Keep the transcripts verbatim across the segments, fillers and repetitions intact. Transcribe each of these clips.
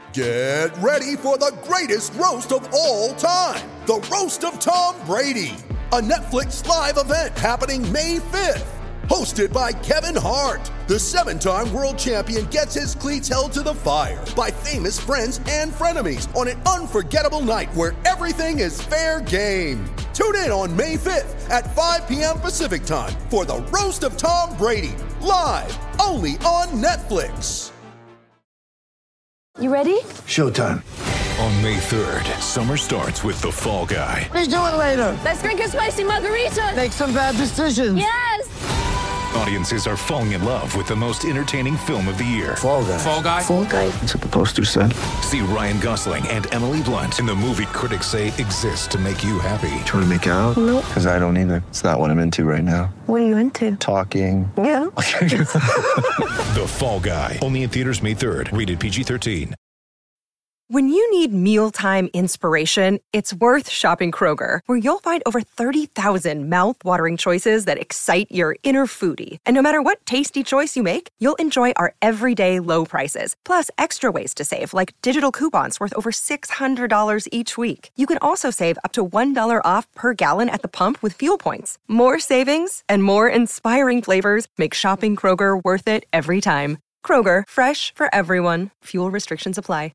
Get ready for the greatest roast of all time, the Roast of Tom Brady, a Netflix live event happening May fifth. Hosted by Kevin Hart, the seven-time world champion gets his cleats held to the fire by famous friends and frenemies on an unforgettable night where everything is fair game. Tune in on May fifth at five p.m. Pacific time for the Roast of Tom Brady, live only on Netflix. You ready? Showtime. On May third, summer starts with The Fall Guy. Let's do it later. Let's drink a spicy margarita. Make some bad decisions. Yes! Audiences are falling in love with the most entertaining film of the year. Fall Guy. Fall Guy? Fall Guy. That's what the poster said. See Ryan Gosling and Emily Blunt in the movie critics say exists to make you happy. Trying to make it out? Nope. Because I don't either. It's not what I'm into right now. What are you into? Talking. Yeah. The Fall Guy. Only in theaters May third. Rated P G thirteen. When you need mealtime inspiration, it's worth shopping Kroger, where you'll find over thirty thousand mouth-watering choices that excite your inner foodie. And no matter what tasty choice you make, you'll enjoy our everyday low prices, plus extra ways to save, like digital coupons worth over six hundred dollars each week. You can also save up to one dollar off per gallon at the pump with fuel points. More savings and more inspiring flavors make shopping Kroger worth it every time. Kroger, fresh for everyone. Fuel restrictions apply.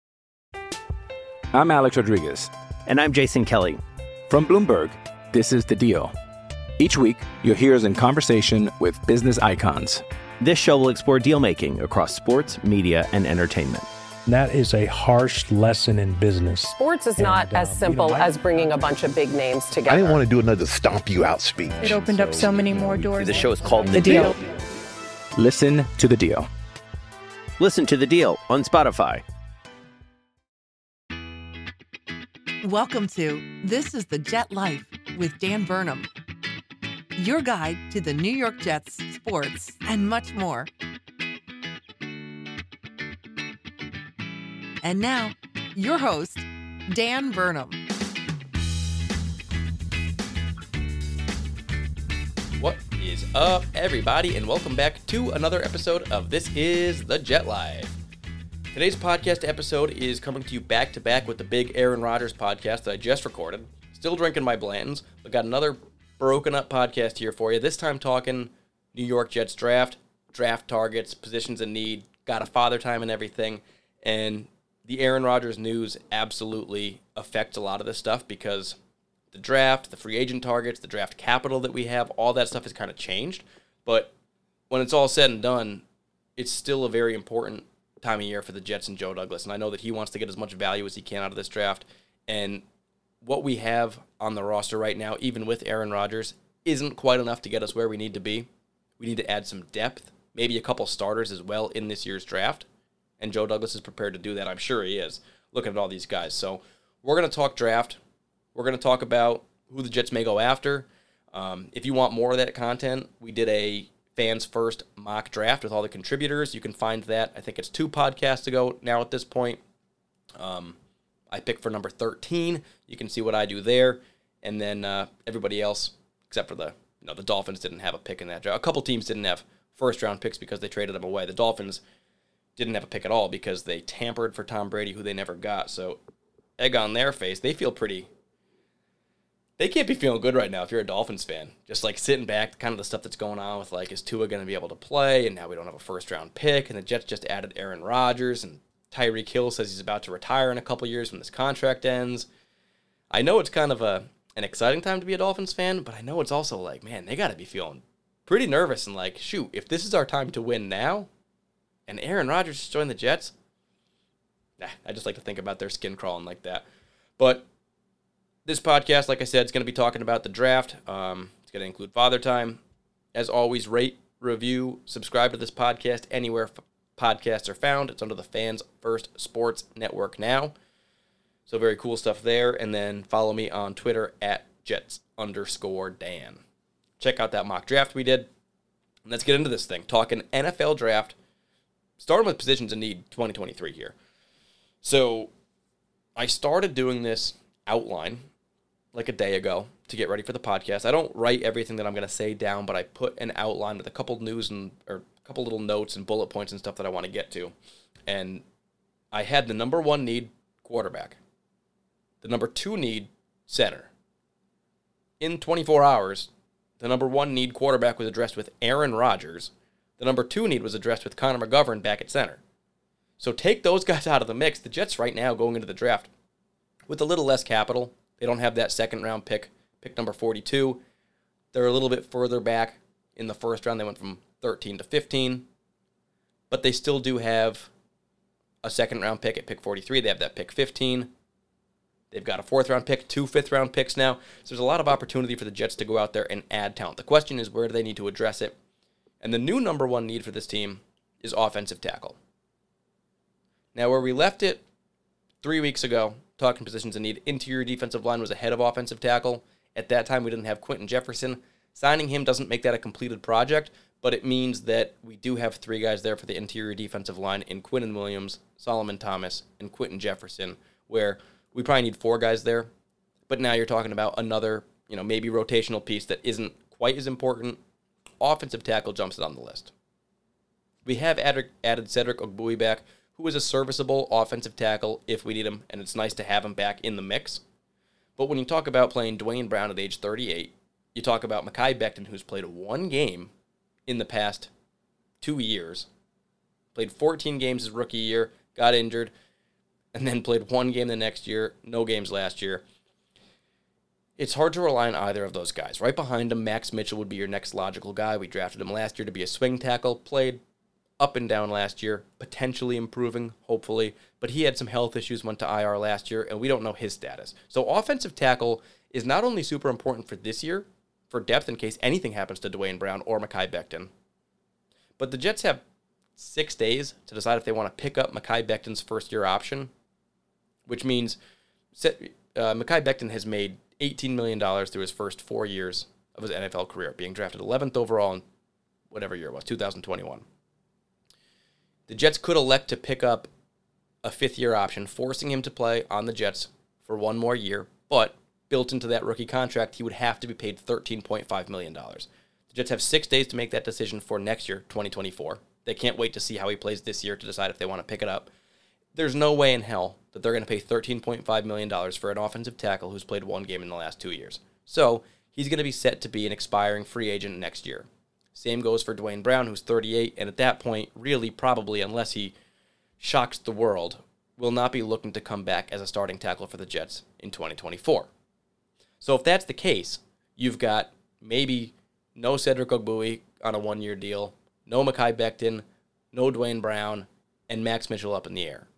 I'm Alex Rodriguez. And I'm Jason Kelly. From Bloomberg, this is The Deal. Each week, you'll hear us in conversation with business icons. This show will explore deal-making across sports, media, and entertainment. That is a harsh lesson in business. Sports is not and, uh, as simple you know, I, as bringing a bunch of big names together. I didn't want to do another stomp you out speech. It opened so, up so many more doors. The show is called The, the deal. deal. Listen to The Deal. Listen to The Deal on Spotify. Welcome to This is the Jet Life with Dan Burnham, your guide to the New York Jets, sports, and much more. And now, your host, Dan Burnham. What is up, everybody, and welcome back to another episode of This is the Jet Life. Today's podcast episode is coming to you back-to-back with the big Aaron Rodgers podcast that I just recorded. Still drinking my Blantons, but got another broken-up podcast here for you. This time talking New York Jets draft, draft targets, positions in need, got a father time and everything. And the Aaron Rodgers news absolutely affects a lot of this stuff because the draft, the free agent targets, the draft capital that we have, all that stuff has kind of changed. But when it's all said and done, it's still a very important time of year for the Jets and Joe Douglas, and I know that he wants to get as much value as he can out of this draft, and what we have on the roster right now, even with Aaron Rodgers, isn't quite enough to get us where we need to be. We need to add some depth, maybe a couple starters as well in this year's draft, and Joe Douglas is prepared to do that. I'm sure he is, looking at all these guys. So we're going to talk draft. We're going to talk about who the Jets may go after. Um, if you want more of that content, we did a Fans First mock draft with all the contributors. You can find that. I think it's two podcasts ago now at this point. Um, I picked for number thirteen. You can see what I do there. And then uh, everybody else, except for the you know the Dolphins, didn't have a pick in that draft. A couple teams didn't have first-round picks because they traded them away. The Dolphins didn't have a pick at all because they tampered for Tom Brady, who they never got. So egg on their face. They feel pretty... They can't be feeling good right now if you're a Dolphins fan. Just like sitting back, kind of the stuff that's going on with like, is Tua going to be able to play? And now we don't have a first round pick. And the Jets just added Aaron Rodgers. And Tyreek Hill says he's about to retire in a couple years when this contract ends. I know it's kind of a an exciting time to be a Dolphins fan, but I know it's also like, man, they got to be feeling pretty nervous and like, shoot, if this is our time to win now, and Aaron Rodgers just joined the Jets, nah, I just like to think about their skin crawling like that. But this podcast, like I said, is going to be talking about the draft. Um, it's going to include Father Time. As always, rate, review, subscribe to this podcast anywhere f- podcasts are found. It's under the Fans First Sports Network now. So very cool stuff there. And then follow me on Twitter at Jets underscore Dan. Check out that mock draft we did. And let's get into this thing. Talking N F L draft. Starting with positions in need twenty twenty-three here. So I started doing this outline like a day ago to get ready for the podcast. I don't write everything that I'm going to say down, but I put an outline with a couple news and or a couple little notes and bullet points and stuff that I want to get to. And I had the number one need, quarterback. The number two need, center. In twenty-four hours, the number one need, quarterback, was addressed with Aaron Rodgers. The number two need was addressed with Connor McGovern back at center. So take those guys out of the mix. The Jets right now going into the draft with a little less capital. They don't have that second-round pick, pick number forty-two. They're a little bit further back in the first round. They went from thirteen to fifteen. But they still do have a second-round pick at pick forty-three. They have that pick fifteen. They've got a fourth-round pick, two fifth-round picks now. So there's a lot of opportunity for the Jets to go out there and add talent. The question is, where do they need to address it? And the new number one need for this team is offensive tackle. Now, where we left it three weeks ago, talking positions in need, interior defensive line was ahead of offensive tackle. At that time, we didn't have Quentin Jefferson. Signing him doesn't make that a completed project, but it means that we do have three guys there for the interior defensive line in Quinnen Williams, Solomon Thomas, and Quentin Jefferson, where we probably need four guys there. But now you're talking about another, you know, maybe rotational piece that isn't quite as important. Offensive tackle jumps it on the list. We have added, added Cedric Ogbuehi back, who is a serviceable offensive tackle if we need him, and it's nice to have him back in the mix. But when you talk about playing Dwayne Brown at age thirty-eight, you talk about Mekhi Becton, who's played one game in the past two years, played fourteen games his rookie year, got injured, and then played one game the next year, no games last year. It's hard to rely on either of those guys. Right behind him, Max Mitchell would be your next logical guy. We drafted him last year to be a swing tackle, played up and down last year, potentially improving, hopefully, but he had some health issues, went to I R last year, and we don't know his status. So offensive tackle is not only super important for this year, for depth in case anything happens to Dwayne Brown or Mekhi Becton, but the Jets have six days to decide if they want to pick up Mekhi Becton's first-year option, which means uh, Mekhi Becton has made eighteen million dollars through his first four years of his N F L career, being drafted eleventh overall in whatever year it was, two thousand twenty-one. The Jets could elect to pick up a fifth-year option, forcing him to play on the Jets for one more year, but built into that rookie contract, he would have to be paid thirteen point five million dollars. The Jets have six days to make that decision for next year, twenty twenty-four. They can't wait to see how he plays this year to decide if they want to pick it up. There's no way in hell that they're going to pay thirteen point five million dollars for an offensive tackle who's played one game in the last two years. So he's going to be set to be an expiring free agent next year. Same goes for Dwayne Brown, who's thirty-eight, and at that point, really probably, unless he shocks the world, will not be looking to come back as a starting tackle for the Jets in twenty twenty-four. So if that's the case, you've got maybe no Cedric Ogbuehi on a one-year deal, no Mekhi Becton, no Dwayne Brown, and Max Mitchell up in the air.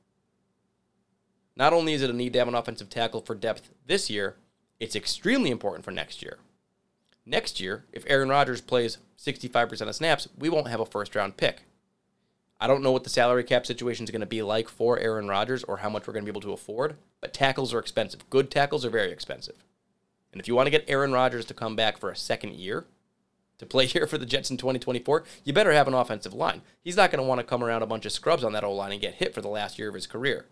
Not only is it a need to have an offensive tackle for depth this year, it's extremely important for next year. Next year, if Aaron Rodgers plays sixty-five percent of snaps, we won't have a first-round pick. I don't know what the salary cap situation is going to be like for Aaron Rodgers or how much we're going to be able to afford, but tackles are expensive. Good tackles are very expensive. And if you want to get Aaron Rodgers to come back for a second year, to play here for the Jets in twenty twenty-four, you better have an offensive line. He's not going to want to come around a bunch of scrubs on that O-line and get hit for the last year of his career.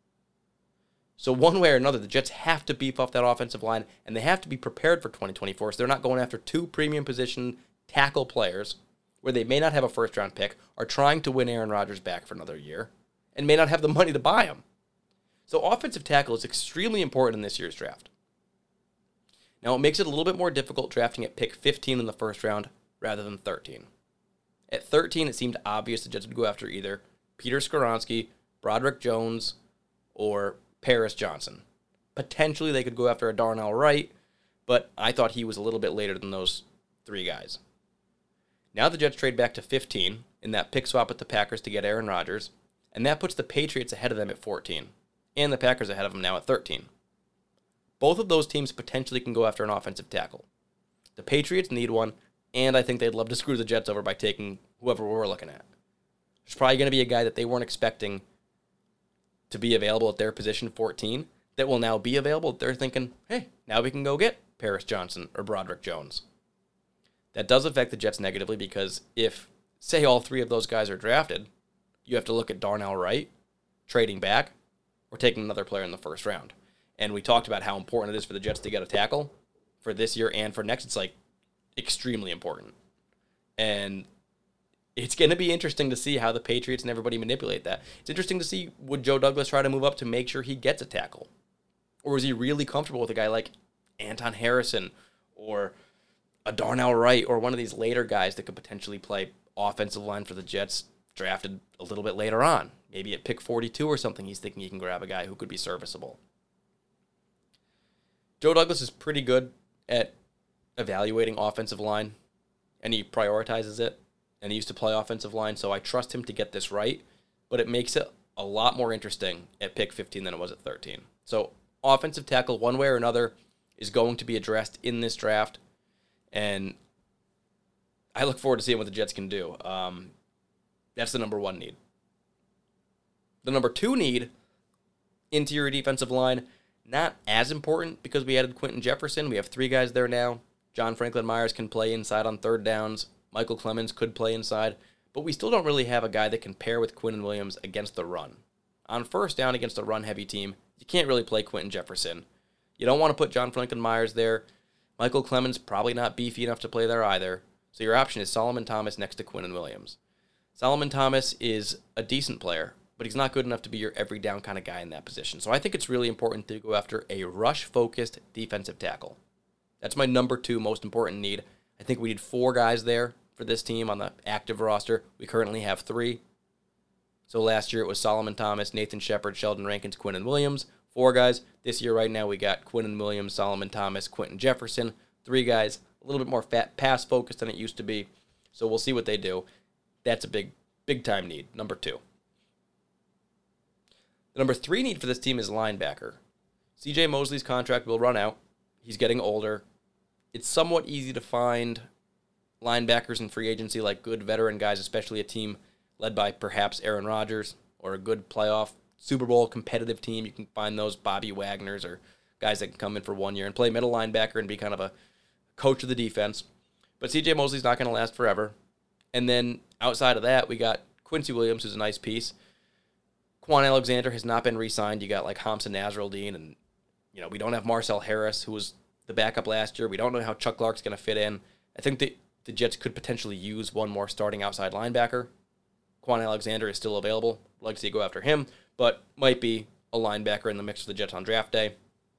So one way or another, the Jets have to beef up that offensive line, and they have to be prepared for twenty twenty-four, so they're not going after two premium position tackle players where they may not have a first-round pick, are trying to win Aaron Rodgers back for another year, and may not have the money to buy him. So offensive tackle is extremely important in this year's draft. Now, it makes it a little bit more difficult drafting at pick fifteen in the first round rather than thirteen. At thirteen, it seemed obvious the Jets would go after either Peter Skoronski, Broderick Jones, or Paris Johnson. Potentially, they could go after a Darnell Wright, but I thought he was a little bit later than those three guys. Now the Jets trade back to fifteen in that pick swap with the Packers to get Aaron Rodgers, and that puts the Patriots ahead of them at fourteen, and the Packers ahead of them now at thirteen. Both of those teams potentially can go after an offensive tackle. The Patriots need one, and I think they'd love to screw the Jets over by taking whoever we're looking at. There's probably going to be a guy that they weren't expecting to be available at their position fourteen that will now be available. They're thinking, hey, now we can go get Paris Johnson or Broderick Jones. That does affect the Jets negatively because if, say, all three of those guys are drafted, you have to look at Darnell Wright, trading back, or taking another player in the first round. And we talked about how important it is for the Jets to get a tackle for this year and for next. It's like extremely important. And it's going to be interesting to see how the Patriots and everybody manipulate that. It's interesting to see, would Joe Douglas try to move up to make sure he gets a tackle? Or is he really comfortable with a guy like Anton Harrison or a Darnell Wright or one of these later guys that could potentially play offensive line for the Jets drafted a little bit later on? Maybe at pick forty-two or something, he's thinking he can grab a guy who could be serviceable. Joe Douglas is pretty good at evaluating offensive line, and he prioritizes it, and he used to play offensive line, so I trust him to get this right, but it makes it a lot more interesting at pick fifteen than it was at thirteen. So offensive tackle, one way or another, is going to be addressed in this draft, and I look forward to seeing what the Jets can do. Um, that's the number one need. The number two need, interior defensive line, not as important because we added Quentin Jefferson. We have three guys there now. John Franklin Myers can play inside on third downs. Michael Clemens could play inside. But we still don't really have a guy that can pair with Quinnen Williams against the run. On first down against a run-heavy team, you can't really play Quentin Jefferson. You don't want to put John Franklin Myers there. Michael Clemens probably not beefy enough to play there either. So your option is Solomon Thomas next to Quinnen Williams. Solomon Thomas is a decent player, but he's not good enough to be your every down kind of guy in that position. So I think it's really important to go after a rush-focused defensive tackle. That's my number two most important need. I think we need four guys there for this team on the active roster. We currently have three. So last year it was Solomon Thomas, Nathan Shepard, Sheldon Rankins, Quinnen Williams. Four guys. This year right now we got Quinnen Williams, Solomon Thomas, Quentin Jefferson. Three guys. A little bit more fat pass-focused than it used to be. So we'll see what they do. That's a big, big-time need. Number two. The number three need for this team is linebacker. C J Mosley's contract will run out. He's getting older. It's somewhat easy to find linebackers in free agency, like good veteran guys, especially a team led by perhaps Aaron Rodgers or a good playoff Super Bowl competitive team. You can find those Bobby Wagners or guys that can come in for one year and play middle linebacker and be kind of a coach of the defense. But C J Mosley's not going to last forever. And then outside of that, we got Quincy Williams, who's a nice piece. Quan Alexander has not been re-signed. You got like Hamza Nasruddin, and you know we don't have Marcel Harris, who was the backup last year. We don't know how Chuck Clark's going to fit in. I think the, the Jets could potentially use one more starting outside linebacker. Quan Alexander is still available. I'd like to see go after him, but might be a linebacker in the mix for the Jets on draft day.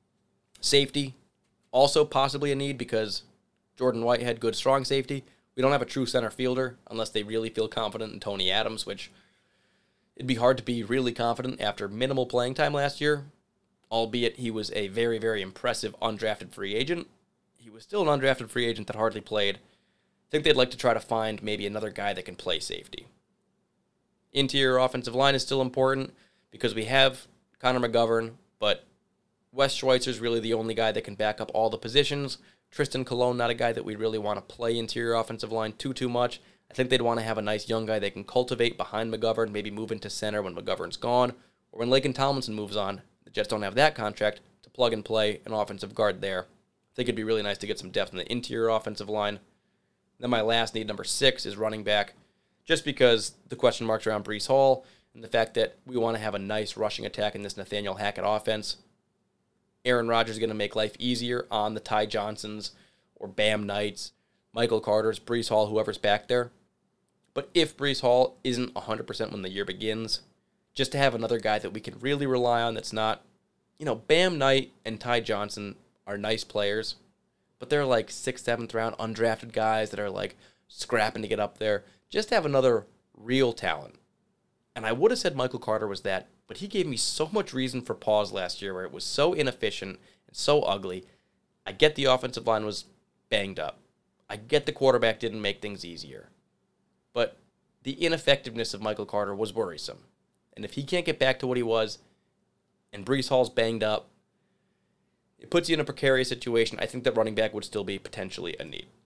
Safety, also possibly a need because Jordan Whitehead, good strong safety. We don't have a true center fielder unless they really feel confident in Tony Adams, which it'd be hard to be really confident after minimal playing time last year, albeit he was a very, very impressive undrafted free agent. He was still an undrafted free agent that hardly played. I think they'd like to try to find maybe another guy that can play safety. Interior offensive line is still important because we have Connor McGovern, but Wes Schweitzer's really the only guy that can back up all the positions. Tristan Colon, not a guy that we really want to play interior offensive line too, too much. I think they'd want to have a nice young guy they can cultivate behind McGovern, maybe move into center when McGovern's gone, or when Laken Tomlinson moves on. The Jets don't have that contract to plug and play an offensive guard there. I think it'd be really nice to get some depth in the interior offensive line. Then my last need, number six, is running back, just because the question marks around Breece Hall and the fact that we want to have a nice rushing attack in this Nathaniel Hackett offense. Aaron Rodgers is going to make life easier on the Ty Johnsons or Bam Knights, Michael Carters, Breece Hall, whoever's back there. But if Breece Hall isn't one hundred percent when the year begins, just to have another guy that we can really rely on that's not, you know, Bam Knight and Ty Johnson are nice players, but they're like sixth, seventh round undrafted guys that are like scrapping to get up there. Just have another real talent. And I would have said Michael Carter was that, but he gave me so much reason for pause last year where it was so inefficient and so ugly. I get the offensive line was banged up. I get the quarterback didn't make things easier. But the ineffectiveness of Michael Carter was worrisome. And if he can't get back to what he was, and Breece Hall's banged up, it puts you in a precarious situation. I think that running back would still be potentially a need.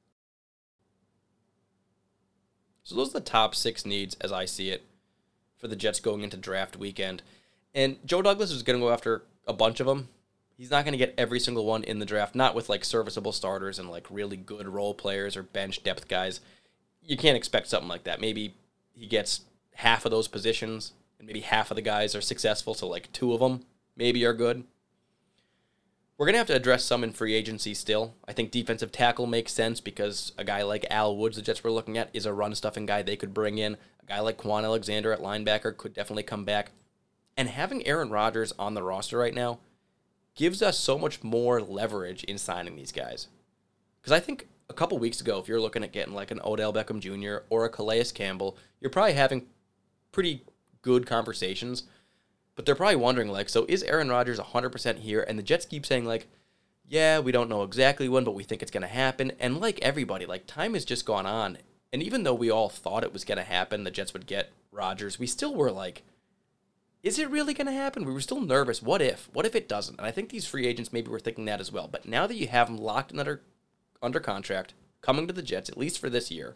So those are the top six needs as I see it for the Jets going into draft weekend. And Joe Douglas is going to go after a bunch of them. He's not going to get every single one in the draft, not with like serviceable starters and like really good role players or bench depth guys. You can't expect something like that. Maybe he gets half of those positions and maybe half of the guys are successful, so like two of them maybe are good. We're going to have to address some in free agency still. I think defensive tackle makes sense because a guy like Al Woods, the Jets were looking at, is a run-stuffing guy they could bring in. A guy like Quan Alexander at linebacker could definitely come back. And having Aaron Rodgers on the roster right now gives us so much more leverage in signing these guys. Because I think a couple weeks ago, if you're looking at getting like an Odell Beckham Junior or a Calais Campbell, you're probably having pretty good conversations. But they're probably wondering, like, so is Aaron Rodgers one hundred percent here? And the Jets keep saying, like, yeah, we don't know exactly when, but we think it's going to happen. And like everybody, like, time has just gone on. And even though we all thought it was going to happen, the Jets would get Rodgers, we still were like, is it really going to happen? We were still nervous. What if? What if it doesn't? And I think these free agents maybe were thinking that as well. But now that you have them locked and under, under contract, coming to the Jets, at least for this year,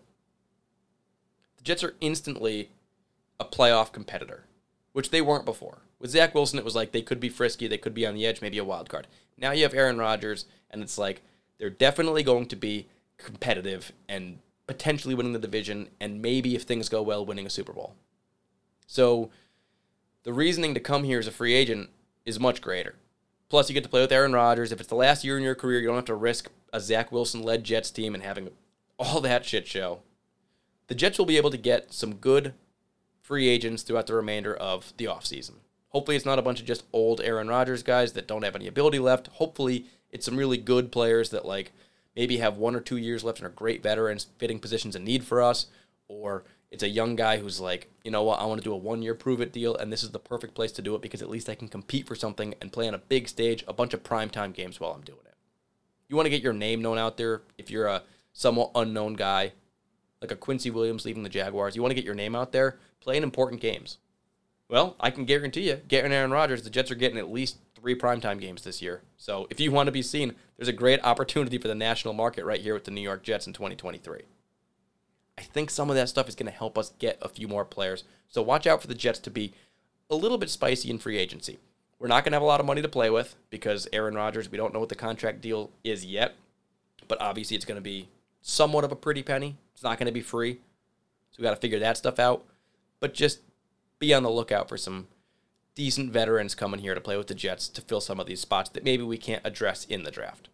the Jets are instantly a playoff competitor, which they weren't before. With Zach Wilson, it was like they could be frisky, they could be on the edge, maybe a wild card. Now you have Aaron Rodgers, and it's like they're definitely going to be competitive and potentially winning the division, and maybe if things go well, winning a Super Bowl. So the reasoning to come here as a free agent is much greater. Plus, you get to play with Aaron Rodgers. If it's the last year in your career, you don't have to risk a Zach Wilson-led Jets team and having all that shit show. The Jets will be able to get some good free agents throughout the remainder of the offseason. Hopefully it's not a bunch of just old Aaron Rodgers guys that don't have any ability left. Hopefully it's some really good players that like maybe have one or two years left and are great veterans fitting positions in need for us. Or it's a young guy who's like, you know what, I want to do a one-year prove-it deal, and this is the perfect place to do it because at least I can compete for something and play on a big stage, a bunch of primetime games while I'm doing it. You want to get your name known out there if you're a somewhat unknown guy, like a Quincy Williams leaving the Jaguars. You want to get your name out there, play in important games. Well, I can guarantee you, getting Aaron Rodgers, the Jets are getting at least three primetime games this year. So if you want to be seen, there's a great opportunity for the national market right here with the New York Jets in twenty twenty-three. I think some of that stuff is going to help us get a few more players. So watch out for the Jets to be a little bit spicy in free agency. We're not going to have a lot of money to play with because Aaron Rodgers, we don't know what the contract deal is yet. But obviously it's going to be somewhat of a pretty penny. It's not going to be free. So we got to figure that stuff out. But just be on the lookout for some decent veterans coming here to play with the Jets to fill some of these spots that maybe we can't address in the draft.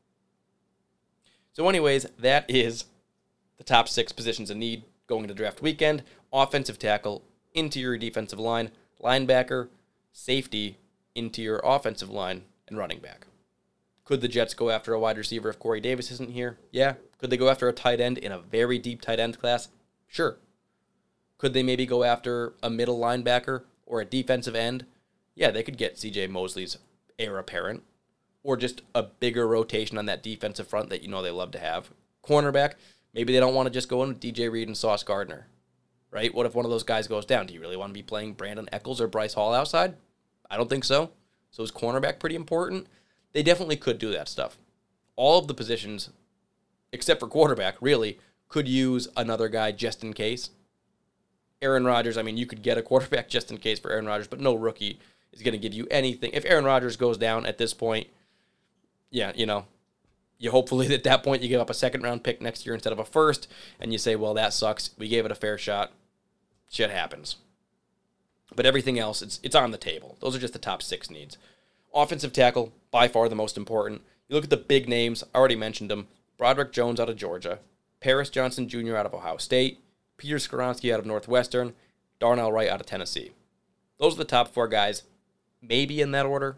So anyways, that is the top six positions in need going into draft weekend. Offensive tackle, interior defensive line, linebacker, safety, interior offensive line, and running back. Could the Jets go after a wide receiver if Corey Davis isn't here? Yeah. Could they go after a tight end in a very deep tight end class? Sure. Could they maybe go after a middle linebacker or a defensive end? Yeah, they could get C J Mosley's heir apparent. Or just a bigger rotation on that defensive front that you know they love to have. Cornerback, maybe they don't want to just go in with D J Reed and Sauce Gardner. Right? What if one of those guys goes down? Do you really want to be playing Brandon Echols or Bryce Hall outside? I don't think so. So is cornerback pretty important? They definitely could do that stuff. All of the positions, except for quarterback, really, could use another guy just in case. Aaron Rodgers, I mean, you could get a quarterback just in case for Aaron Rodgers, but no rookie is going to give you anything. If Aaron Rodgers goes down at this point, yeah, you know, you hopefully at that point you give up a second-round pick next year instead of a first, and you say, well, that sucks. We gave it a fair shot. Shit happens. But everything else, it's it's on the table. Those are just the top six needs. Offensive tackle, by far the most important. You look at the big names, I already mentioned them. Broderick Jones out of Georgia, Paris Johnson Junior out of Ohio State, Peter Skoronski out of Northwestern, Darnell Wright out of Tennessee. Those are the top four guys, maybe in that order.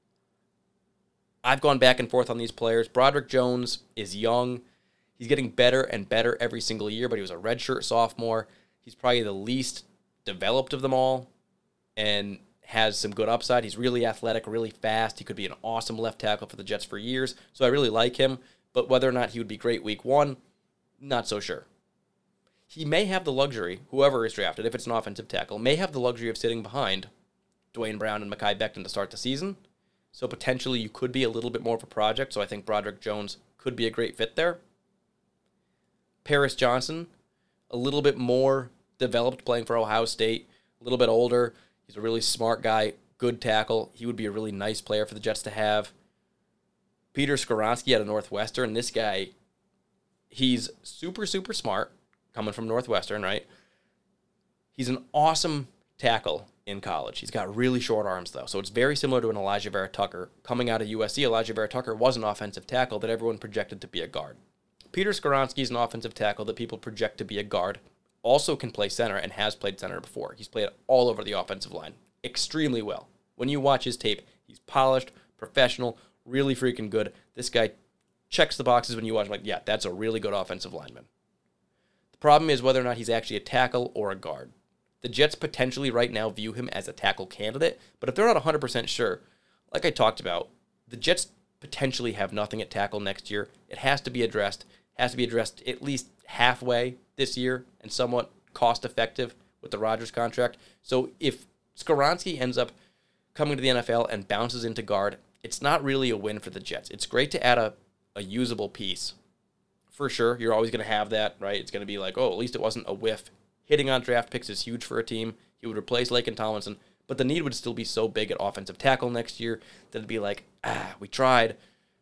I've gone back and forth on these players. Broderick Jones is young. He's getting better and better every single year, but he was a redshirt sophomore. He's probably the least developed of them all and has some good upside. He's really athletic, really fast. He could be an awesome left tackle for the Jets for years, so I really like him. But whether or not he would be great week one, not so sure. He may have the luxury, whoever is drafted, if it's an offensive tackle, may have the luxury of sitting behind Dwayne Brown and Mekhi Becton to start the season. So potentially you could be a little bit more of a project, so I think Broderick Jones could be a great fit there. Paris Johnson, a little bit more developed playing for Ohio State, a little bit older. He's a really smart guy, good tackle. He would be a really nice player for the Jets to have. Peter Skoronski out of Northwestern, this guy, he's super, super smart, coming from Northwestern, right? He's an awesome tackle in college. He's got really short arms, though, so it's very similar to an Elijah Vera Tucker. Coming out of U S C, Elijah Vera Tucker was an offensive tackle that everyone projected to be a guard. Peter Skoronski is an offensive tackle that people project to be a guard, also can play center and has played center before. He's played all over the offensive line extremely well. When you watch his tape, he's polished, professional, really freaking good. This guy checks the boxes when you watch him, like, yeah, that's a really good offensive lineman. The problem is whether or not he's actually a tackle or a guard. The Jets potentially right now view him as a tackle candidate, but if they're not one hundred percent sure, like I talked about, the Jets potentially have nothing at tackle next year. It has to be addressed. Has to be addressed at least halfway this year and somewhat cost-effective with the Rodgers contract. So if Skoronski ends up coming to the N F L and bounces into guard, it's not really a win for the Jets. It's great to add a, a usable piece. For sure, you're always going to have that, right? It's going to be like, oh, at least it wasn't a whiff. Hitting on draft picks is huge for a team. He would replace Laken Tomlinson, but the need would still be so big at offensive tackle next year that it'd be like, ah, we tried.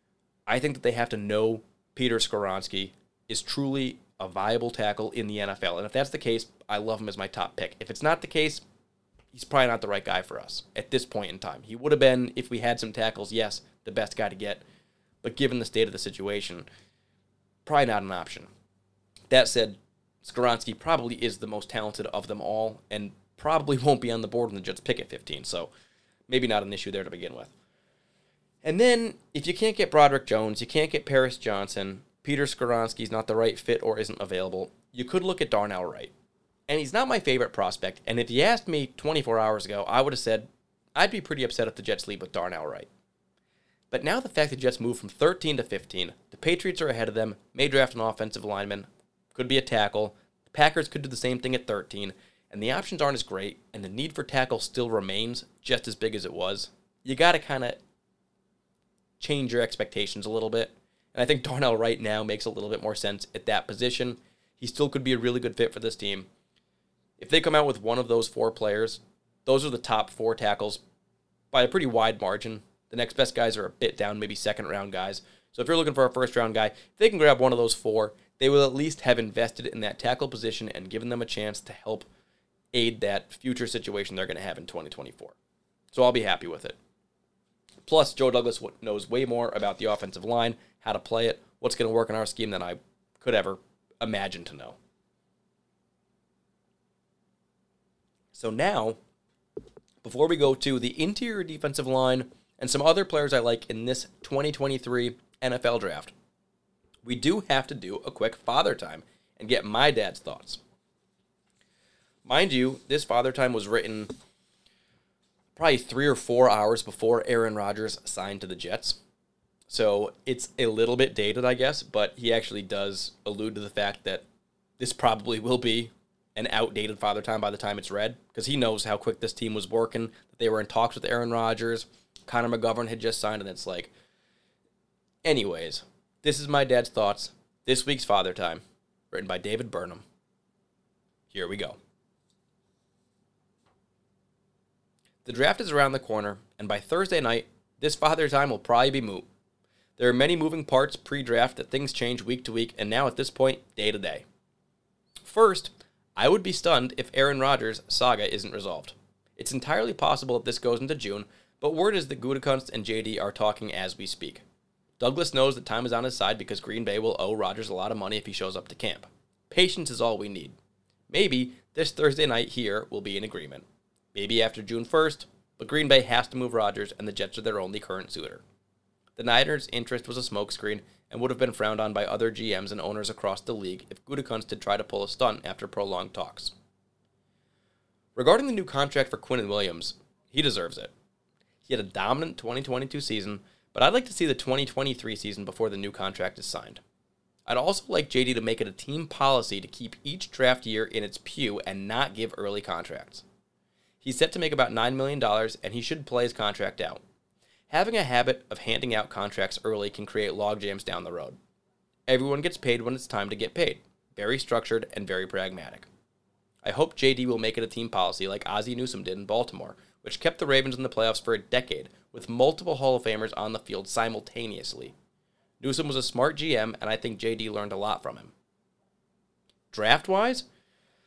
I think that they have to know Peter Skoronski is truly a viable tackle in the N F L. And if that's the case, I love him as my top pick. If it's not the case, he's probably not the right guy for us at this point in time. He would have been, if we had some tackles, yes, the best guy to get. But given the state of the situation, probably not an option. That said, Skoronski probably is the most talented of them all and probably won't be on the board when the Jets pick at fifteen. So maybe not an issue there to begin with. And then, if you can't get Broderick Jones, you can't get Paris Johnson, Peter Skoronski's not the right fit or isn't available, you could look at Darnell Wright. And he's not my favorite prospect, and if you asked me twenty-four hours ago, I would have said I'd be pretty upset if the Jets leave with Darnell Wright. But now the fact that the Jets moved from thirteen to fifteen, the Patriots are ahead of them, may draft an offensive lineman, could be a tackle, the Packers could do the same thing at thirteen, and the options aren't as great, and the need for tackle still remains just as big as it was. You got to kind of change your expectations a little bit. And I think Darnell Wright now makes a little bit more sense at that position. He still could be a really good fit for this team. If they come out with one of those four players, those are the top four tackles by a pretty wide margin. The next best guys are a bit down, maybe second-round guys. So if you're looking for a first-round guy, if they can grab one of those four, they will at least have invested in that tackle position and given them a chance to help aid that future situation they're going to have in twenty twenty-four. So I'll be happy with it. Plus, Joe Douglas knows way more about the offensive line, how to play it, what's going to work in our scheme than I could ever imagine to know. So now, before we go to the interior defensive line and some other players I like in this twenty twenty-three N F L draft, we do have to do a quick father time and get my dad's thoughts. Mind you, this father time was written probably three or four hours before Aaron Rodgers signed to the Jets. So it's a little bit dated, I guess, but he actually does allude to the fact that this probably will be an outdated father time by the time it's read, because he knows how quick this team was working, that they were in talks with Aaron Rodgers, Connor McGovern had just signed, and it's like, anyways, this is my dad's thoughts, this week's father time, written by David Burnham. Here we go. The draft is around the corner, and by Thursday night, this father time will probably be moot. There are many moving parts pre-draft that things change week to week, and now at this point, day to day. First, I would be stunned if Aaron Rodgers' saga isn't resolved. It's entirely possible that this goes into June, but word is that Gutekunst and J D are talking as we speak. Douglas knows that time is on his side because Green Bay will owe Rodgers a lot of money if he shows up to camp. Patience is all we need. Maybe this Thursday night here will be an agreement. Maybe after June first, but Green Bay has to move Rodgers, and the Jets are their only current suitor. The Niners' interest was a smokescreen and would have been frowned on by other G Ms and owners across the league if Gutekunst had tried to pull a stunt after prolonged talks. Regarding the new contract for Quinnen Williams, he deserves it. He had a dominant twenty twenty-two season, but I'd like to see the twenty twenty-three season before the new contract is signed. I'd also like J D to make it a team policy to keep each draft year in its pew and not give early contracts. He's set to make about nine million dollars, and he should play his contract out. Having a habit of handing out contracts early can create logjams down the road. Everyone gets paid when it's time to get paid. Very structured and very pragmatic. I hope J D will make it a team policy like Ozzie Newsome did in Baltimore, which kept the Ravens in the playoffs for a decade, with multiple Hall of Famers on the field simultaneously. Newsome was a smart G M, and I think J D learned a lot from him. Draft-wise,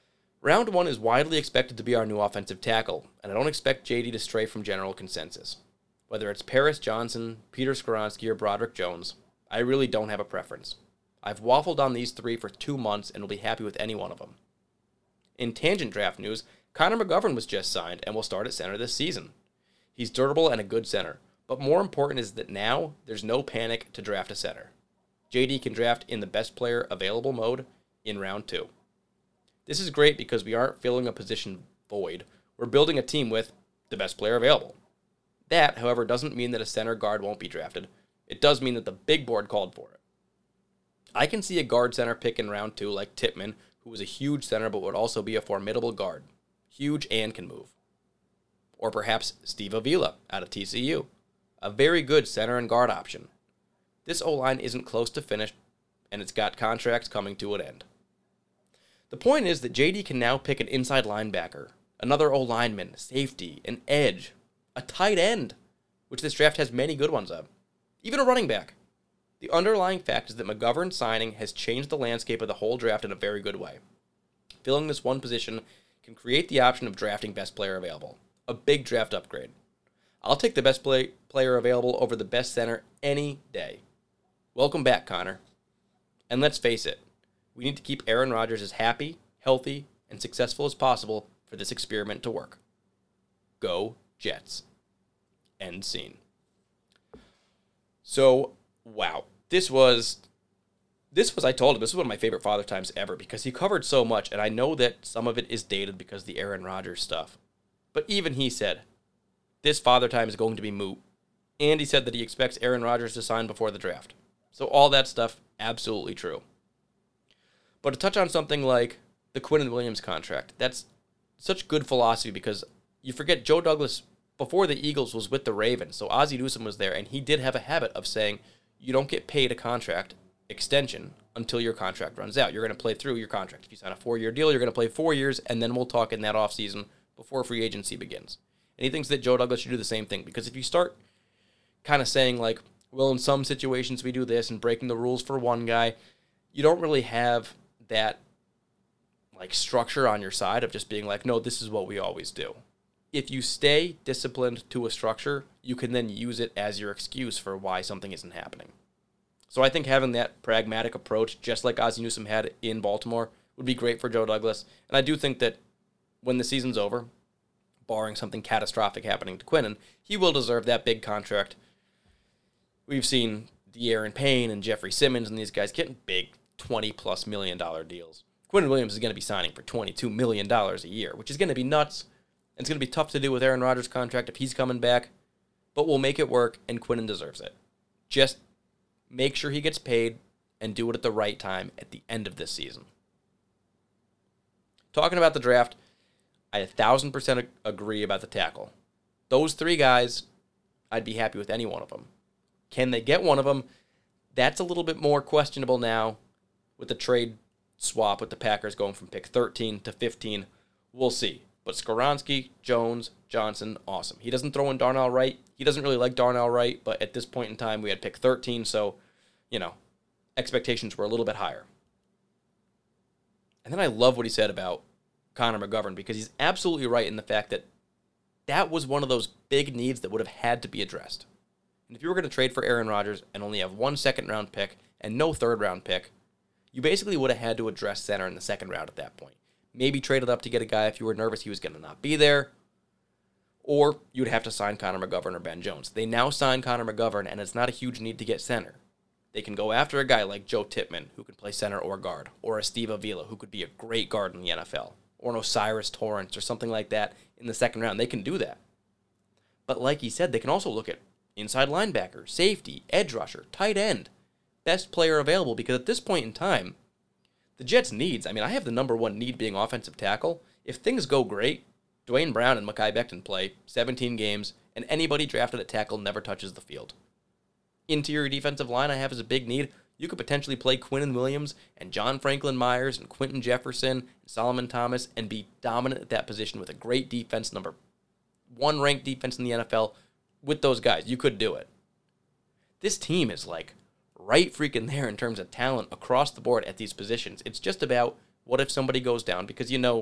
Round one is widely expected to be our new offensive tackle, and I don't expect J D to stray from general consensus. Whether it's Paris Johnson, Peter Skoronski, or Broderick Jones, I really don't have a preference. I've waffled on these three for two months and will be happy with any one of them. In tangent draft news, Connor McGovern was just signed and will start at center this season. He's durable and a good center, but more important is that now there's no panic to draft a center. J D can draft in the best player available mode in round two. This is great because we aren't filling a position void. We're building a team with the best player available. That, however, doesn't mean that a center guard won't be drafted. It does mean that the big board called for it. I can see a guard center pick in round two like Tippmann, who was a huge center but would also be a formidable guard. Huge and can move. Or perhaps Steve Avila out of T C U. A very good center and guard option. This O-line isn't close to finished, and it's got contracts coming to an end. The point is that J D can now pick an inside linebacker, another O-lineman, safety, an edge, a tight end, which this draft has many good ones of, even a running back. The underlying fact is that McGovern's signing has changed the landscape of the whole draft in a very good way. Filling this one position can create the option of drafting best player available, a big draft upgrade. I'll take the best play, player available over the best center any day. Welcome back, Connor. And let's face it, we need to keep Aaron Rodgers as happy, healthy, and successful as possible for this experiment to work. Go Jets. End scene. So, wow. This was, this was, I told him, this was one of my favorite Father Times ever because he covered so much, and I know that some of it is dated because of the Aaron Rodgers stuff. But even he said, this Father Time is going to be moot. And he said that he expects Aaron Rodgers to sign before the draft. So all that stuff, absolutely true. But to touch on something like the Quinnen Williams contract, that's such good philosophy because you forget Joe Douglas, before the Eagles, was with the Ravens. So Ozzie Newsome was there, and he did have a habit of saying, you don't get paid a contract extension until your contract runs out. You're going to play through your contract. If you sign a four-year deal, you're going to play four years, and then we'll talk in that offseason before free agency begins. And he thinks that Joe Douglas should do the same thing, because if you start kind of saying, like, well, in some situations we do this and breaking the rules for one guy, you don't really have that, like, structure on your side of just being like, no, this is what we always do. If you stay disciplined to a structure, you can then use it as your excuse for why something isn't happening. So I think having that pragmatic approach, just like Ozzie Newsome had in Baltimore, would be great for Joe Douglas. And I do think that when the season's over, barring something catastrophic happening to Quinnen, he will deserve that big contract. We've seen De'Aaron Payne and Jeffrey Simmons and these guys getting big twenty-plus million dollar deals. Quinnen Williams is going to be signing for twenty-two million dollars a year, which is going to be nuts. It's going to be tough to do with Aaron Rodgers' contract if he's coming back, but we'll make it work, and Quinnen deserves it. Just make sure he gets paid and do it at the right time at the end of this season. Talking about the draft, I a thousand percent agree about the tackle. Those three guys, I'd be happy with any one of them. Can they get one of them? That's a little bit more questionable now with the trade swap with the Packers going from pick thirteen to fifteen. We'll see. But Skoronski, Jones, Johnson, awesome. He doesn't throw in Darnell Wright. He doesn't really like Darnell Wright, but at this point in time, we had pick thirteen, so, you know, expectations were a little bit higher. And then I love what he said about Connor McGovern, because he's absolutely right in the fact that that was one of those big needs that would have had to be addressed. And if you were going to trade for Aaron Rodgers and only have one second-round pick and no third-round pick, you basically would have had to address center in the second round at that point. Maybe traded up to get a guy if you were nervous he was going to not be there, or you would have to sign Connor McGovern or Ben Jones. They now sign Connor McGovern, and it's not a huge need to get center. They can go after a guy like Joe Tippmann, who can play center or guard, or a Steve Avila, who could be a great guard in the N F L, or an Osiris Torrance or something like that in the second round. They can do that. But like he said, they can also look at inside linebacker, safety, edge rusher, tight end, best player available, because at this point in time, the Jets' needs, I mean, I have the number one need being offensive tackle. If things go great, Dwayne Brown and Mekhi Becton play seventeen games, and anybody drafted at tackle never touches the field. Interior defensive line I have as a big need. You could potentially play Quinnen Williams and John Franklin Myers and Quentin Jefferson and Solomon Thomas and be dominant at that position with a great defense, number one ranked defense in the N F L with those guys. You could do it. This team is like right freaking there in terms of talent across the board at these positions. It's just about what if somebody goes down, because you know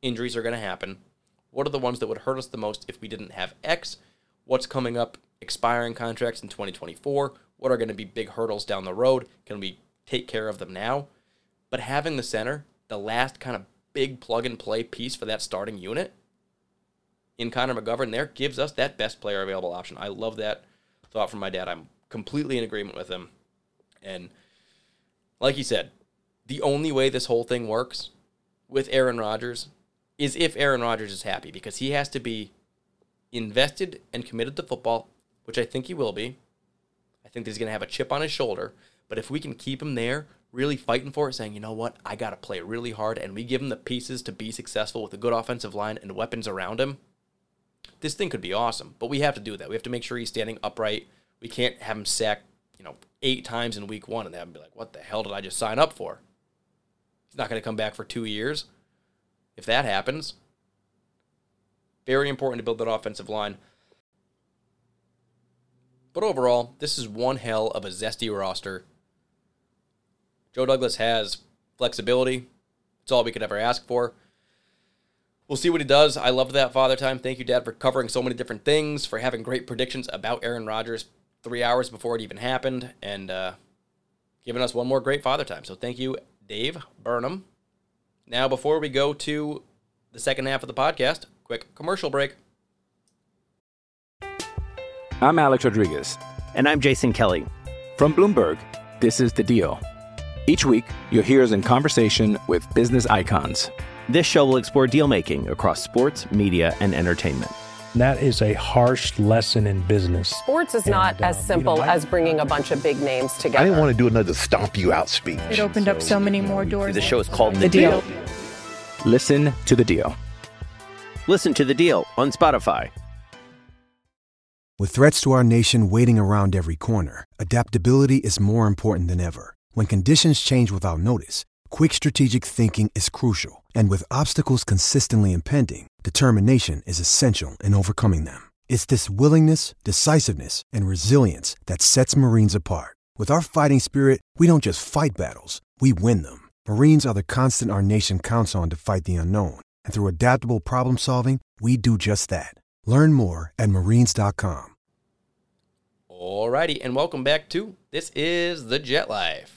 injuries are going to happen. What are the ones that would hurt us the most if we didn't have X? What's coming up, expiring contracts in twenty twenty-four? What are going to be big hurdles down the road? Can we take care of them now? But having the center, the last kind of big plug-and-play piece for that starting unit, in Connor McGovern there, gives us that best player available option. I love that thought from my dad. I'm completely in agreement with him. And like he said, the only way this whole thing works with Aaron Rodgers is if Aaron Rodgers is happy, because he has to be invested and committed to football, which I think he will be. I think that he's going to have a chip on his shoulder. But if we can keep him there, really fighting for it, saying, you know what, I got to play really hard, and we give him the pieces to be successful with a good offensive line and weapons around him, this thing could be awesome. But we have to do that. We have to make sure he's standing upright. We can't have him sacked, you know, eight times in week one and have him be like, what the hell did I just sign up for? He's not going to come back for two years. If that happens, very important to build that offensive line. But overall, this is one hell of a zesty roster. Joe Douglas has flexibility. It's all we could ever ask for. We'll see what he does. I loved that Father Time. Thank you, Dad, for covering so many different things, for having great predictions about Aaron Rodgers three hours before it even happened, and uh, giving us one more great Father Time. So thank you, Dave Burnham. Now, before we go to the second half of the podcast, quick commercial break. I'm Alex Rodriguez. And I'm Jason Kelly. From Bloomberg, this is The Deal. Each week, you'll hear us in conversation with business icons. This show will explore deal-making across sports, media, and entertainment. That is a harsh lesson in business. Sports is and, not as um, simple you know, as bringing a bunch of big names together. I didn't want to do another stomp you out speech. It opened up so many more doors. The show is called The, The deal. Deal. Listen to The Deal. Listen to The Deal on Spotify. With threats to our nation waiting around every corner, adaptability is more important than ever. When conditions change without notice, quick strategic thinking is crucial. And with obstacles consistently impending, determination is essential in overcoming them. It's this willingness, decisiveness, and resilience that sets Marines apart. With our fighting spirit, we don't just fight battles, we win them. Marines are the constant our nation counts on to fight the unknown. And through adaptable problem solving, we do just that. Learn more at marines dot com. Alrighty, and welcome back to This is the Jet Life.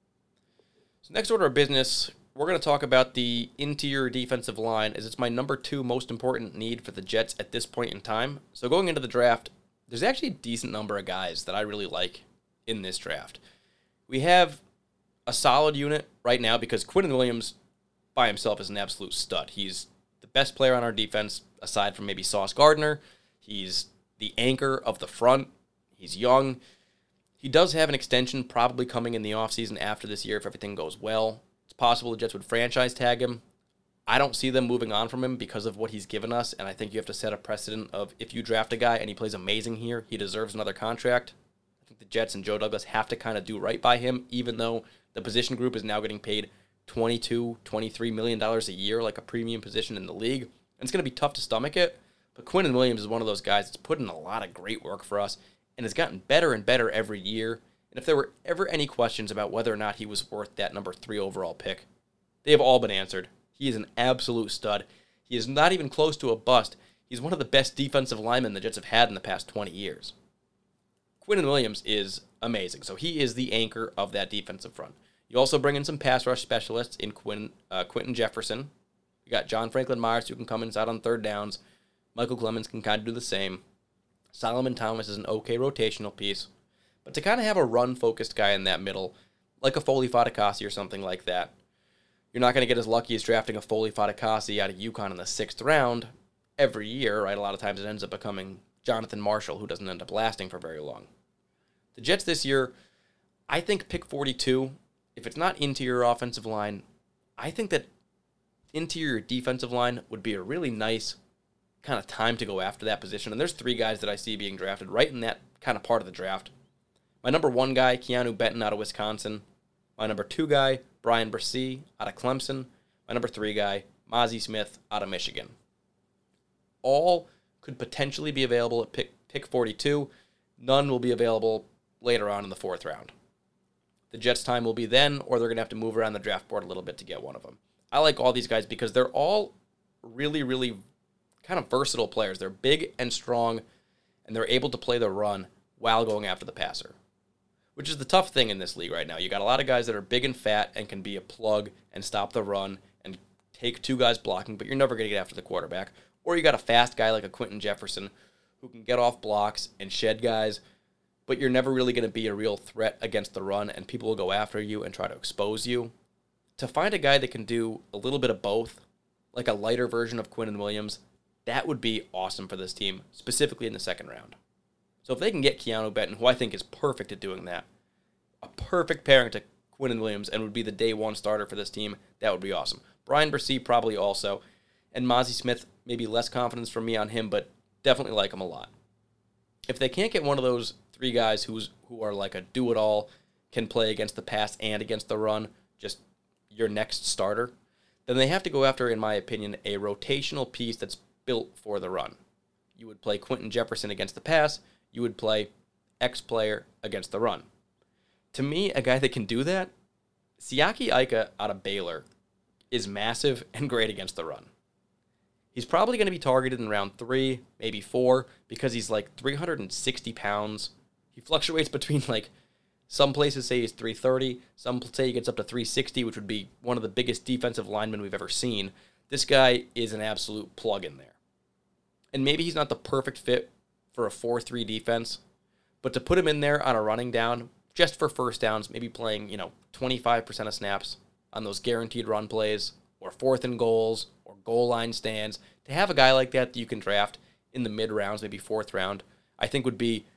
So next order of business, we're going to talk about the interior defensive line, as it's my number two most important need for the Jets at this point in time. So going into the draft, there's actually a decent number of guys that I really like in this draft. We have a solid unit right now because Quinnen Williams by himself is an absolute stud. He's the best player on our defense aside from maybe Sauce Gardner. He's the anchor of the front. He's young. He does have an extension probably coming in the offseason after this year if everything goes well. It's possible the Jets would franchise tag him. I don't see them moving on from him because of what he's given us, and I think you have to set a precedent of if you draft a guy and he plays amazing here, he deserves another contract. I think the Jets and Joe Douglas have to kind of do right by him, even though the position group is now getting paid twenty-two, twenty-three million dollars a year, like a premium position in the league. And it's going to be tough to stomach it, but Quinnen Williams is one of those guys that's put in a lot of great work for us and has gotten better and better every year. And if there were ever any questions about whether or not he was worth that number three overall pick, they have all been answered. He is an absolute stud. He is not even close to a bust. He's one of the best defensive linemen the Jets have had in the past twenty years. Quinnen Williams is amazing. So he is the anchor of that defensive front. You also bring in some pass rush specialists in Quinn, uh, Quentin Jefferson. You got John Franklin Myers who can come inside on third downs. Michael Clemens can kind of do the same. Solomon Thomas is an okay rotational piece. But to kind of have a run-focused guy in that middle, like a Foley Fatukasi or something like that, you're not going to get as lucky as drafting a Foley Fatukasi out of UConn in the sixth round every year, right? A lot of times it ends up becoming Jonathan Marshall, who doesn't end up lasting for very long. The Jets this year, I think pick forty-two, if it's not interior offensive line, I think that interior defensive line would be a really nice kind of time to go after that position. And there's three guys that I see being drafted right in that kind of part of the draft. My number one guy, Keanu Benton out of Wisconsin. My number two guy, Brian Bresee out of Clemson. My number three guy, Mozzie Smith out of Michigan. All could potentially be available at pick, pick forty-two. None will be available later on in the fourth round. The Jets' time will be then, or they're going to have to move around the draft board a little bit to get one of them. I like all these guys because they're all really, really kind of versatile players. They're big and strong, and they're able to play the run while going after the passer, which is the tough thing in this league right now. You got a lot of guys that are big and fat and can be a plug and stop the run and take two guys blocking, but you're never going to get after the quarterback. Or you got a fast guy like a Quentin Jefferson who can get off blocks and shed guys, but you're never really going to be a real threat against the run, and people will go after you and try to expose you. To find a guy that can do a little bit of both, like a lighter version of Quinnen Williams, that would be awesome for this team, specifically in the second round. So if they can get Keanu Benton, who I think is perfect at doing that, a perfect pairing to Quinnen Williams and would be the day one starter for this team, that would be awesome. Bryan Bresee probably also, and Mazi Smith, maybe less confidence from me on him, but definitely like him a lot. If they can't get one of those three guys who's who are like a do-it-all, can play against the pass and against the run, just your next starter, then they have to go after, in my opinion, a rotational piece that's built for the run. You would play Quentin Jefferson against the pass, you would play X player against the run. To me, a guy that can do that, Siaki Ika out of Baylor is massive and great against the run. He's probably going to be targeted in round three, maybe four, because he's like three hundred sixty pounds. He fluctuates between, like, some places say he's three thirty, some say he gets up to three sixty, which would be one of the biggest defensive linemen we've ever seen. This guy is an absolute plug in there. And maybe he's not the perfect fit for a four three defense, but to put him in there on a running down, just for first downs, maybe playing, you know, twenty-five percent of snaps on those guaranteed run plays, or fourth and goals, or goal line stands, to have a guy like that that you can draft in the mid-rounds, maybe fourth round, I think would be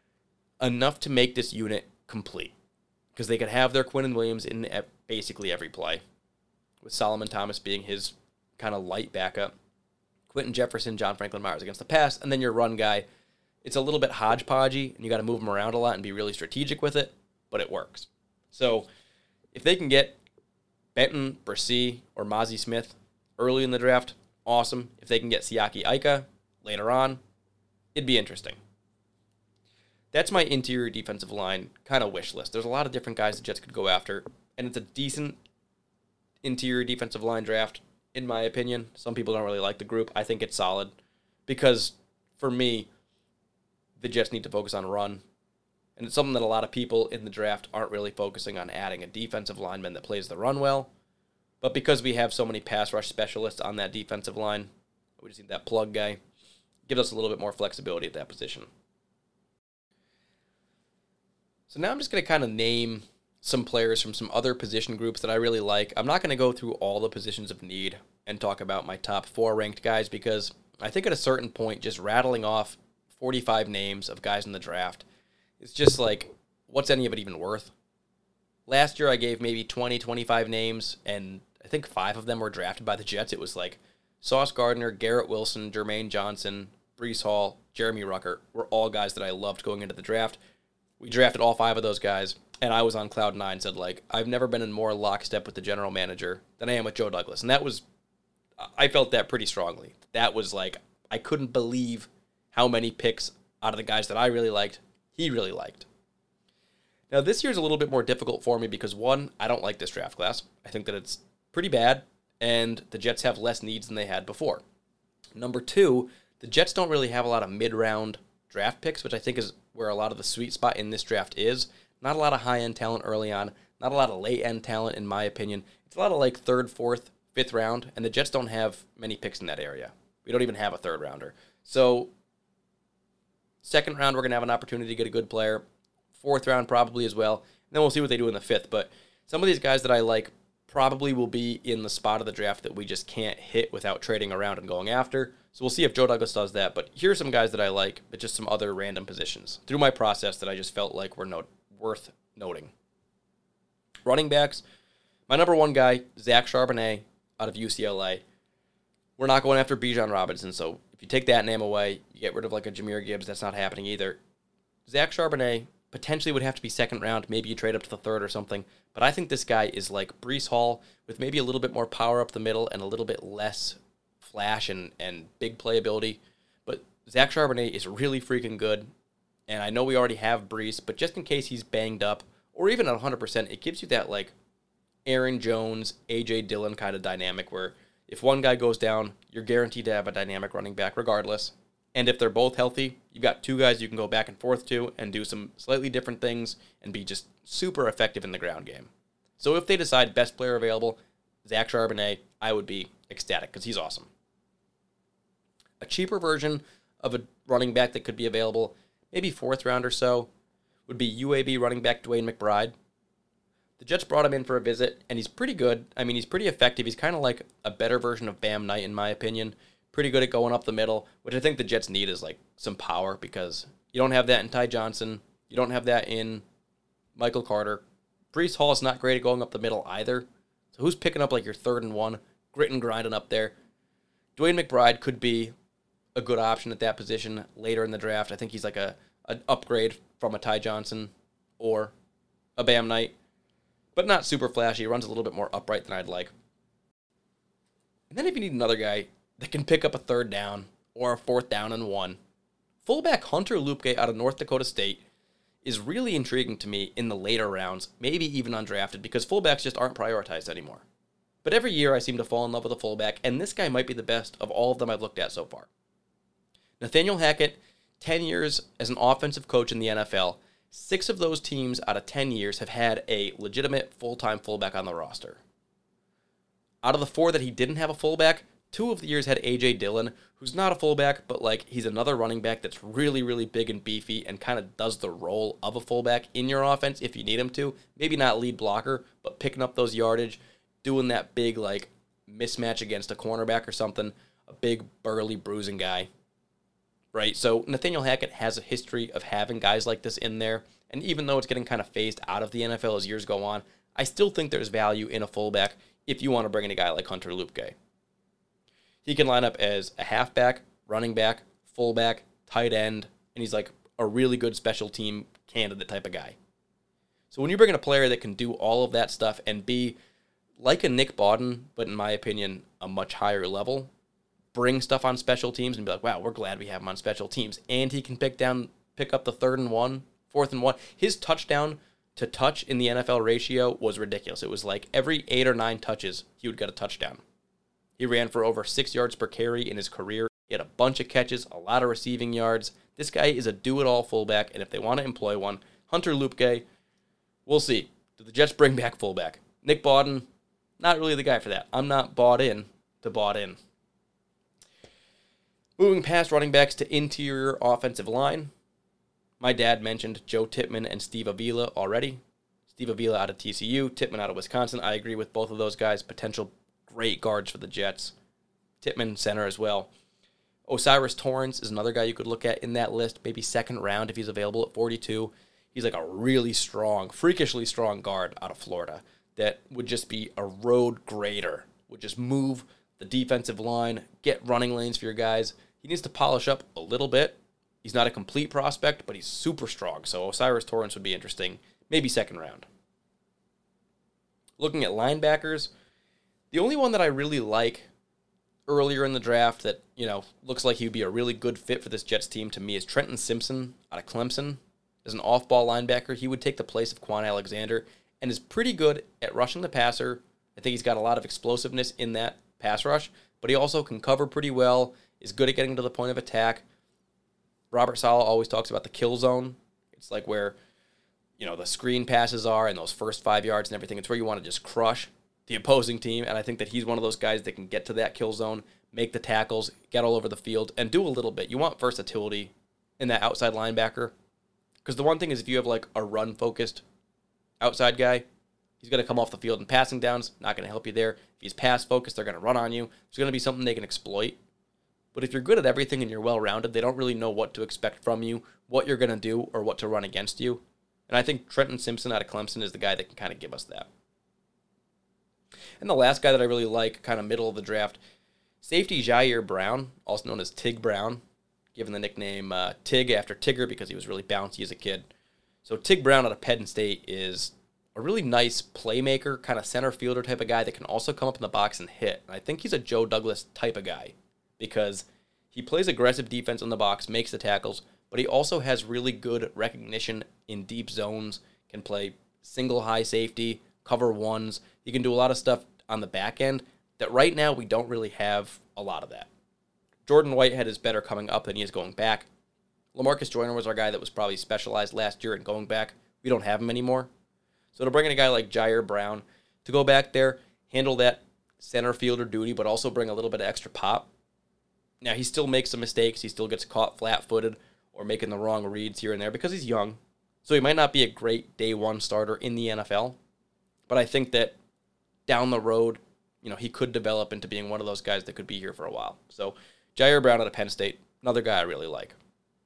enough to make this unit complete. Because they could have their Quinnen Williams in basically every play, with Solomon Thomas being his kind of light backup. Quentin Jefferson, John Franklin Myers against the pass, and then your run guy. It's a little bit hodgepodgey, and you got to move him around a lot and be really strategic with it, but it works. So if they can get Benton, Bresee, or Mazi Smith early in the draft, awesome. If they can get Siaki Ika later on, it'd be interesting. That's my interior defensive line kind of wish list. There's a lot of different guys the Jets could go after, and it's a decent interior defensive line draft, in my opinion. Some people don't really like the group. I think it's solid because, for me, the Jets need to focus on run, and it's something that a lot of people in the draft aren't really focusing on, adding a defensive lineman that plays the run well. But because we have so many pass rush specialists on that defensive line, we just need that plug guy. Gives us a little bit more flexibility at that position. So now I'm just going to kind of name some players from some other position groups that I really like. I'm not going to go through all the positions of need and talk about my top four ranked guys, because I think at a certain point, just rattling off forty-five names of guys in the draft, it's just like, what's any of it even worth? Last year I gave maybe twenty, twenty-five names, and I think five of them were drafted by the Jets. It was like Sauce Gardner, Garrett Wilson, Jermaine Johnson, Breece Hall, Jeremy Ruckert were all guys that I loved going into the draft. We drafted all five of those guys, and I was on cloud nine, said, like, I've never been in more lockstep with the general manager than I am with Joe Douglas. And that was, I felt that pretty strongly. That was like, I couldn't believe how many picks out of the guys that I really liked, he really liked. Now, this year's a little bit more difficult for me because, one, I don't like this draft class. I think that it's pretty bad, and the Jets have less needs than they had before. Number two, the Jets don't really have a lot of mid-round draft picks, which I think is where a lot of the sweet spot in this draft is. Not a lot of high-end talent early on, not a lot of late-end talent, in my opinion. It's a lot of, like, third, fourth, fifth round, and the Jets don't have many picks in that area. We don't even have a third rounder. So, second round, we're going to have an opportunity to get a good player. Fourth round, probably as well. And then we'll see what they do in the fifth. But some of these guys that I like probably will be in the spot of the draft that we just can't hit without trading around and going after. So we'll see if Joe Douglas does that. But here's some guys that I like, but just some other random positions through my process that I just felt like were note- worth noting. Running backs, my number one guy, Zach Charbonnet out of U C L A. We're not going after Bijan Robinson, so if you take that name away, you get rid of like a Jahmyr Gibbs, that's not happening either. Zach Charbonnet potentially would have to be second round, maybe you trade up to the third or something, but I think this guy is like Breece Hall with maybe a little bit more power up the middle and a little bit less flash and, and big playability. But Zach Charbonnet is really freaking good, and I know we already have Breece, but just in case he's banged up, or even at one hundred percent, it gives you that like Aaron Jones, A J Dillon kind of dynamic where If one guy goes down, you're guaranteed to have a dynamic running back regardless. And if they're both healthy, you've got two guys you can go back and forth to and do some slightly different things and be just super effective in the ground game. So if they decide best player available, Zach Charbonnet, I would be ecstatic because he's awesome. A cheaper version of a running back that could be available, maybe fourth round or so, would be U A B running back Dwayne McBride. The Jets brought him in for a visit, and he's pretty good. I mean, he's pretty effective. He's kind of like a better version of Bam Knight, in my opinion. Pretty good at going up the middle, which I think the Jets need is like some power because you don't have that in Ty Johnson. You don't have that in Michael Carter. Breece Hall is not great at going up the middle either. So who's picking up like your third and one, grit and grinding up there? Dwayne McBride could be a good option at that position later in the draft. I think he's like a an upgrade from a Ty Johnson or a Bam Knight, but not super flashy. He runs a little bit more upright than I'd like. And then if you need another guy that can pick up a third down or a fourth down and one, fullback Hunter Luepke out of North Dakota State is really intriguing to me in the later rounds, maybe even undrafted, because fullbacks just aren't prioritized anymore. But every year I seem to fall in love with a fullback, and this guy might be the best of all of them I've looked at so far. Nathaniel Hackett, ten years as an offensive coach in the N F L, six of those teams out of ten years have had a legitimate full-time fullback on the roster. Out of the four that he didn't have a fullback, two of the years had A J Dillon, who's not a fullback, but like he's another running back that's really, really big and beefy and kind of does the role of a fullback in your offense if you need him to. Maybe not lead blocker, but picking up those yardage, doing that big like mismatch against a cornerback or something, a big, burly, bruising guy. Right, so Nathaniel Hackett has a history of having guys like this in there, and even though it's getting kind of phased out of the N F L as years go on, I still think there's value in a fullback if you want to bring in a guy like Hunter Luepke. He can line up as a halfback, running back, fullback, tight end, and he's like a really good special team candidate type of guy. So when you bring in a player that can do all of that stuff and be like a Nick Bawden, but in my opinion, a much higher level, bring stuff on special teams and be like, wow, we're glad we have him on special teams. And he can pick down, pick up the third and one, fourth and one. His touchdown to touch in the N F L ratio was ridiculous. It was like every eight or nine touches, he would get a touchdown. He ran for over six yards per carry in his career. He had a bunch of catches, a lot of receiving yards. This guy is a do-it-all fullback, and if they want to employ one, Hunter Luepke, we'll see. Do the Jets bring back fullback? Nick Bawden, not really the guy for that. I'm not bought in to bought in. Moving past running backs to interior offensive line, my dad mentioned Joe Tippmann and Steve Avila already. Steve Avila out of T C U, Tippmann out of Wisconsin. I agree with both of those guys. Potential great guards for the Jets. Tippmann center as well. Osiris Torrance is another guy you could look at in that list, maybe second round if he's available at forty-two. He's like a really strong, freakishly strong guard out of Florida that would just be a road grader, would just move the defensive line, get running lanes for your guys. He needs to polish up a little bit. He's not a complete prospect, but he's super strong. So Osiris Torrance would be interesting. Maybe second round. Looking at linebackers, the only one that I really like earlier in the draft that, you know, looks like he would be a really good fit for this Jets team to me is Trenton Simpson out of Clemson. As an off-ball linebacker, he would take the place of Quan Alexander and is pretty good at rushing the passer. I think he's got a lot of explosiveness in that pass rush, but he also can cover pretty well, is good at getting to the point of attack. Robert Saleh always talks about the kill zone. It's like where, you know, the screen passes are and those first five yards and everything. It's where you want to just crush the opposing team, and I think that he's one of those guys that can get to that kill zone, make the tackles, get all over the field, and do a little bit. You want versatility in that outside linebacker, because the one thing is if you have like a run-focused outside guy, he's going to come off the field and passing downs, not going to help you there. If he's pass-focused, they're going to run on you. It's going to be something they can exploit. But if you're good at everything and you're well-rounded, they don't really know what to expect from you, what you're going to do, or what to run against you. And I think Trenton Simpson out of Clemson is the guy that can kind of give us that. And the last guy that I really like, kind of middle of the draft, safety Jair Brown, also known as Tig Brown, given the nickname uh, Tig after Tigger because he was really bouncy as a kid. So Tig Brown out of Penn State is a really nice playmaker, kind of center fielder type of guy that can also come up in the box and hit. And I think he's a Joe Douglas type of guy because he plays aggressive defense in the box, makes the tackles, but he also has really good recognition in deep zones, can play single high safety, cover ones. He can do a lot of stuff on the back end that right now we don't really have a lot of that. Jordan Whitehead is better coming up than he is going back. LaMarcus Joyner was our guy that was probably specialized last year in going back. We don't have him anymore. So to bring in a guy like Jair Brown to go back there, handle that center fielder duty, but also bring a little bit of extra pop. Now, he still makes some mistakes. He still gets caught flat-footed or making the wrong reads here and there because he's young. So he might not be a great day one starter in the N F L. But I think that down the road, you know, he could develop into being one of those guys that could be here for a while. So Jair Brown out of Penn State, another guy I really like.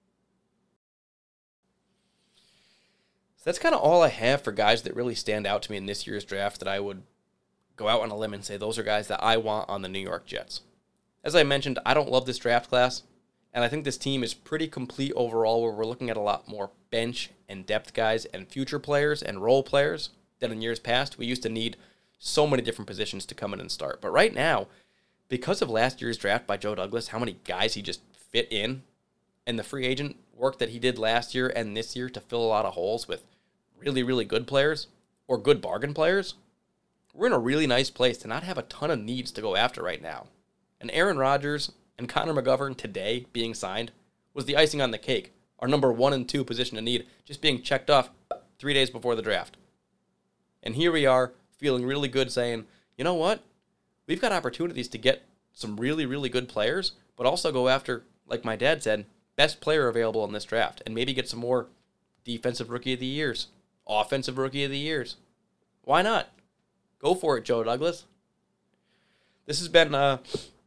So that's kind of all I have for guys that really stand out to me in this year's draft that I would go out on a limb and say those are guys that I want on the New York Jets. As I mentioned, I don't love this draft class, and I think this team is pretty complete overall where we're looking at a lot more bench and depth guys and future players and role players than in years past. We used to need so many different positions to come in and start. But right now, because of last year's draft by Joe Douglas, how many guys he just fit in, and the free agent work that he did last year and this year to fill a lot of holes with really, really good players or good bargain players, we're in a really nice place to not have a ton of needs to go after right now. And Aaron Rodgers and Connor McGovern today being signed was the icing on the cake. Our number one and two position of need just being checked off three days before the draft. And here we are feeling really good saying, you know what? We've got opportunities to get some really, really good players, but also go after, like my dad said, best player available in this draft and maybe get some more defensive rookie of the years, offensive rookie of the years. Why not? Go for it, Joe Douglas. This has been uh,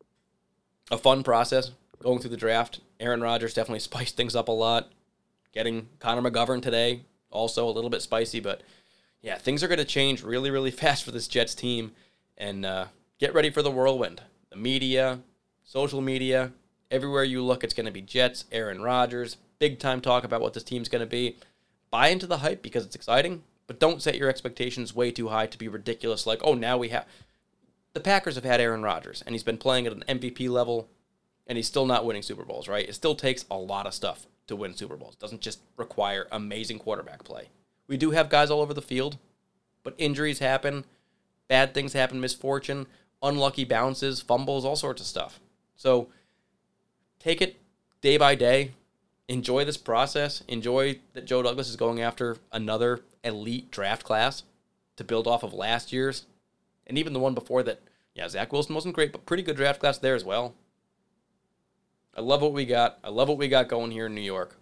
a fun process going through the draft. Aaron Rodgers definitely spiced things up a lot. Getting Connor McGovern today, also a little bit spicy, but yeah, things are going to change really, really fast for this Jets team. And uh, get ready for the whirlwind. The media, social media, everywhere you look, it's going to be Jets, Aaron Rodgers, big time talk about what this team's going to be. Buy into the hype because it's exciting, but don't set your expectations way too high to be ridiculous. Like, oh, now we have... The Packers have had Aaron Rodgers, and he's been playing at an M V P level, and he's still not winning Super Bowls, right? It still takes a lot of stuff to win Super Bowls. It doesn't just require amazing quarterback play. We do have guys all over the field, but injuries happen, bad things happen, misfortune, unlucky bounces, fumbles, all sorts of stuff. So take it day by day. Enjoy this process. Enjoy that Joe Douglas is going after another elite draft class to build off of last year's. And even the one before that, yeah, Zach Wilson wasn't great, but pretty good draft class there as well. I love what we got. I love what we got going here in New York.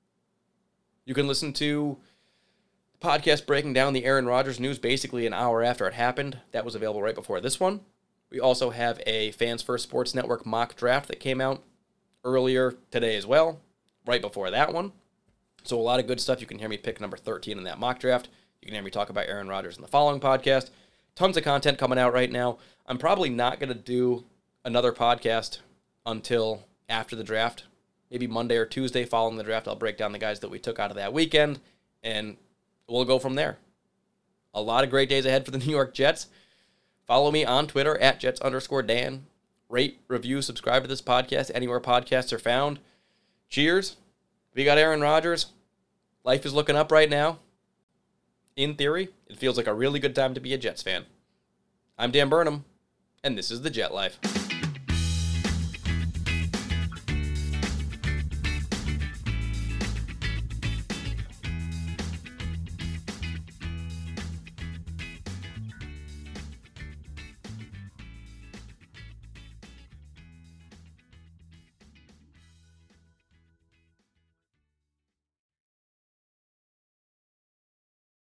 You can listen to the podcast breaking down the Aaron Rodgers news basically an hour after it happened. That was available right before this one. We also have a Fans First Sports Network mock draft that came out earlier today as well, right before that one. So a lot of good stuff. You can hear me pick number thirteen in that mock draft. You can hear me talk about Aaron Rodgers in the following podcast. Tons of content coming out right now. I'm probably not going to do another podcast until after the draft. Maybe Monday or Tuesday following the draft, I'll break down the guys that we took out of that weekend, and we'll go from there. A lot of great days ahead for the New York Jets. Follow me on Twitter at Jets underscore Dan. Rate, review, subscribe to this podcast anywhere podcasts are found. Cheers. We got Aaron Rodgers. Life is looking up right now. In theory, it feels like a really good time to be a Jets fan. I'm Dan Burnham, and this is The Jet Life.